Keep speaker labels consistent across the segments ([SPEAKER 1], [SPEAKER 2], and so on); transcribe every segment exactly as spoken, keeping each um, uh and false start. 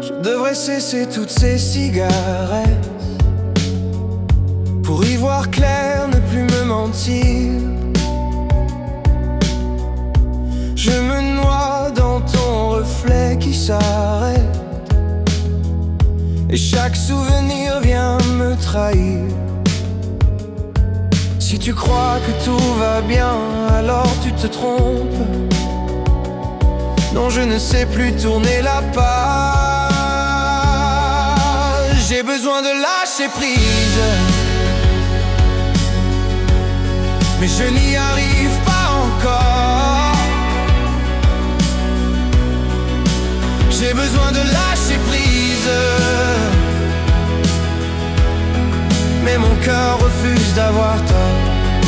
[SPEAKER 1] Je devrais cesser toutes ces cigarettes pour y voir clair, ne plus me mentir. Je me noie dans ton reflet qui s'arrête, et chaque souvenir vient me trahir. Si tu crois que tout va bien, alors tu te trompes. Non, je ne sais plus tourner la page. J'ai besoin de lâcher prise, mais je n'y arrive pas encore. J'ai besoin de lâcher prise, mais mon cœur refuse d'avoir tort.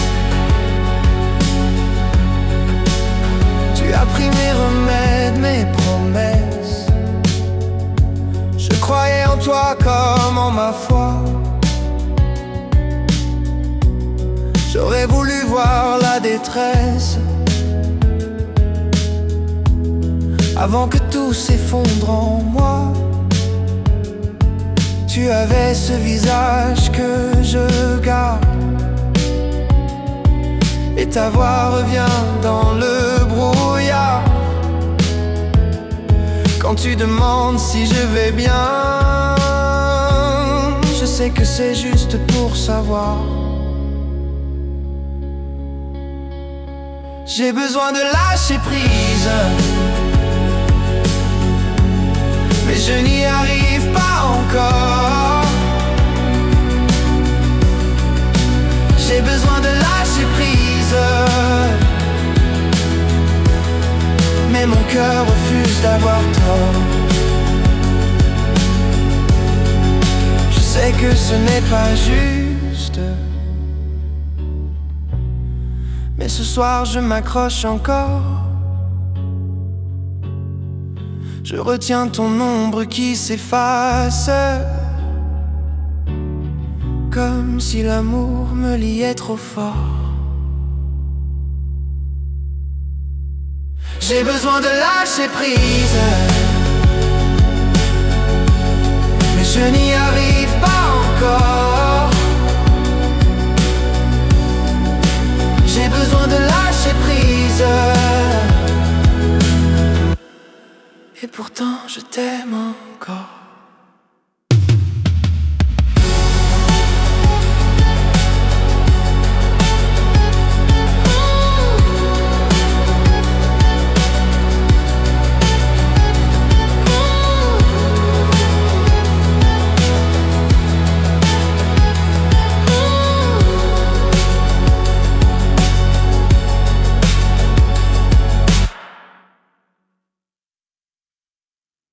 [SPEAKER 1] Tu as pris mes remèdes, mes promesses. Je croyais en toi comme en ma foi. J'aurais voulu voir la détresse avant que tout s'effondre en moi. Tu avais ce visage que je garde, et ta voix revient dans le brouillard. Quand tu demandes si je vais bien, je sais que c'est juste pour savoir. J'ai besoin de lâcher prise, mais je n'y arrive pas encore. J'ai besoin de lâcher prise, mais mon cœur refuse d'avoir tort. Je sais que ce n'est pas juste, mais ce soir je m'accroche encore. Je retiens ton ombre qui s'efface, comme si l'amour me liait trop fort. J'ai besoin de lâcher prise, mais je n'y arrive pas encore. J'ai besoin de lâcher prise, et pourtant je t'aime encore.